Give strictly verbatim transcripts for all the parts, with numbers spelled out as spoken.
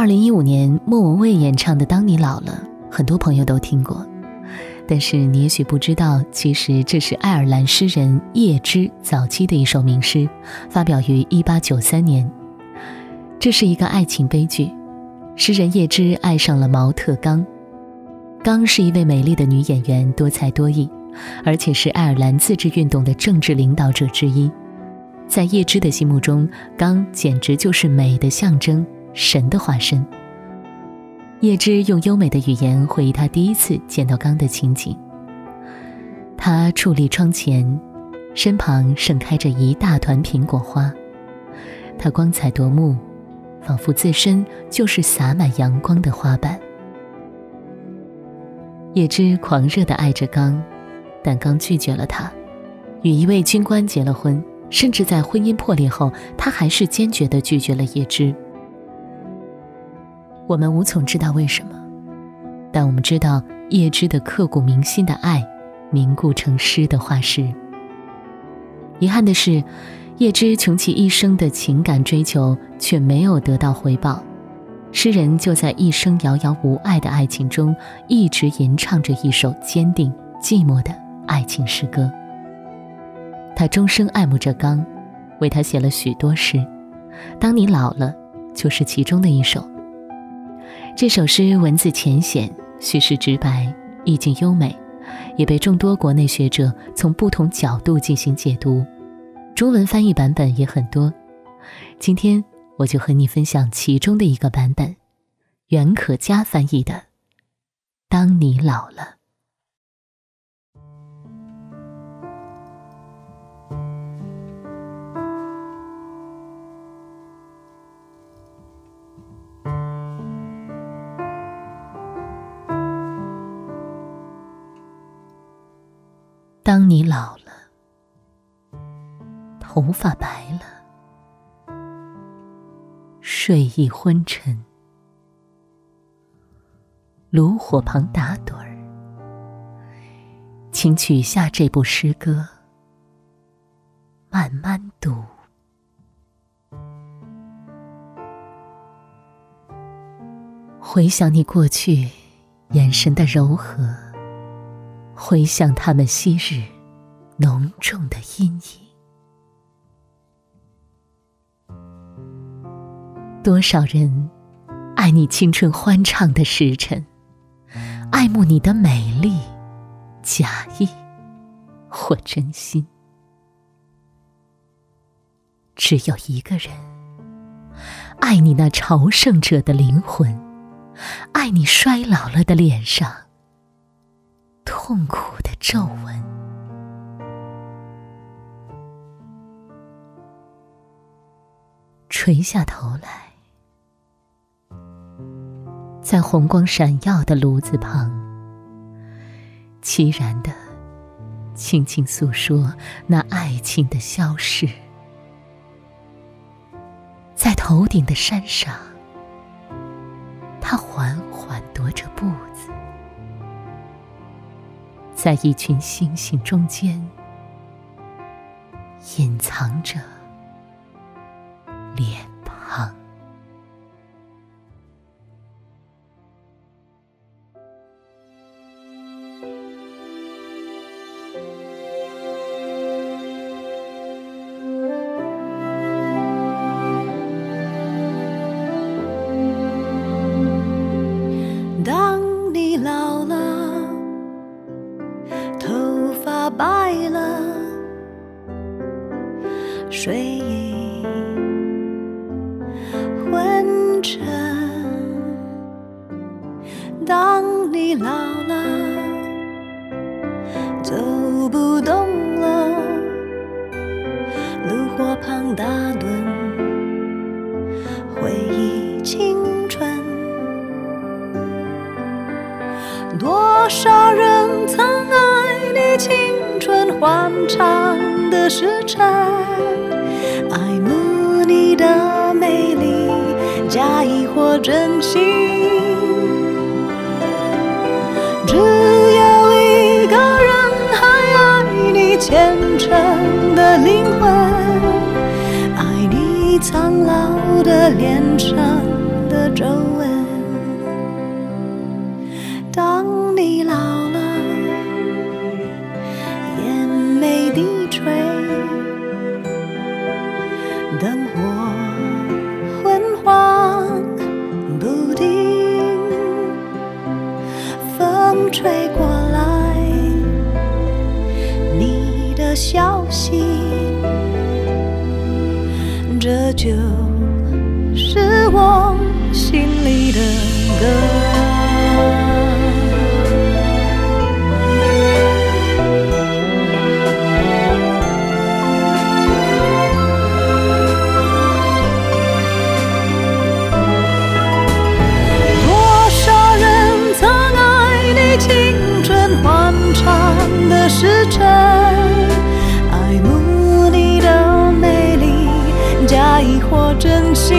二零一五年莫文蔚演唱的《当你老了》，很多朋友都听过，但是你也许不知道，其实这是爱尔兰诗人叶芝早期的一首名诗，发表于一八九三年。这是一个爱情悲剧，诗人叶芝爱上了毛特刚。刚是一位美丽的女演员，多才多艺，而且是爱尔兰自治运动的政治领导者之一。在叶芝的心目中，刚简直就是美的象征，神的化身。叶芝用优美的语言回忆他第一次见到刚的情景。他矗立窗前，身旁盛开着一大团苹果花，他光彩夺目，仿佛自身就是洒满阳光的花瓣。叶芝狂热地爱着刚，但刚拒绝了他，与一位军官结了婚，甚至在婚姻破裂后，他还是坚决地拒绝了叶芝。我们无从知道为什么，但我们知道叶芝的刻骨铭心的爱凝固成诗的画师。遗憾的是，叶芝穷其一生的情感追求却没有得到回报，诗人就在一生遥遥无爱的爱情中，一直吟唱着一首坚定寂寞的爱情诗歌。他终生爱慕着刚，为他写了许多诗，当你老了就是其中的一首。这首诗文字浅显，叙事直白，意境优美，也被众多国内学者从不同角度进行解读，中文翻译版本也很多。今天我就和你分享其中的一个版本，袁可嘉翻译的《当你老了》。当你老了，头发白了，睡意昏沉，炉火旁打盹儿，请取下这部诗歌，慢慢读。回想你过去眼神的柔和，回想他们昔日浓重的阴影。多少人爱你青春欢畅的时辰，爱慕你的美丽，假意或真心。只有一个人爱你那朝圣者的灵魂，爱你衰老了的脸上痛苦的皱纹。垂下头来，在红光闪耀的炉子旁，凄然地轻轻诉说那爱情的消逝。在头顶的山上，他缓缓踱着步子，在一群星星中间隐藏着脸庞。 当你老了，头发白了，睡意昏沉。当你老了，走不动了，炉火旁打盹，回忆青春。多少人曾爱你青春欢畅的时辰，爱慕你的美丽，假意或真心。只有一个人还爱你虔诚的灵魂，爱你苍老的脸上的的皱纹。当你老了，眼眉低垂，灯火昏黄不定，风吹过来你的消息，这就是我心里的歌。时辰，爱慕你的美丽，假意或真心。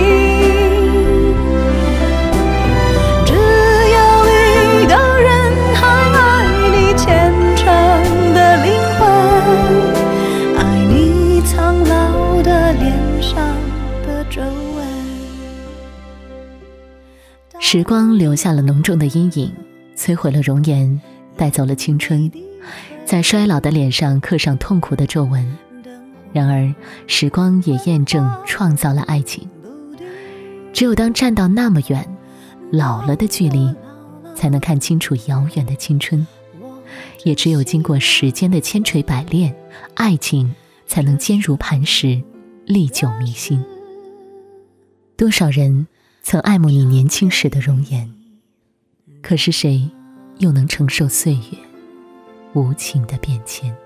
只有一个人还爱你虔诚的灵魂，爱你苍老的脸上的皱纹。 时光留下了浓重的阴影，摧毁了容颜，带走了青春，在衰老的脸上刻上痛苦的皱纹。然而时光也验证创造了爱情，只有当站到那么远，老了的距离，才能看清楚遥远的青春。也只有经过时间的千锤百炼，爱情才能坚如磐石，历久弥新。多少人曾爱慕你年轻时的容颜，可是谁又能承受岁月无情的变迁？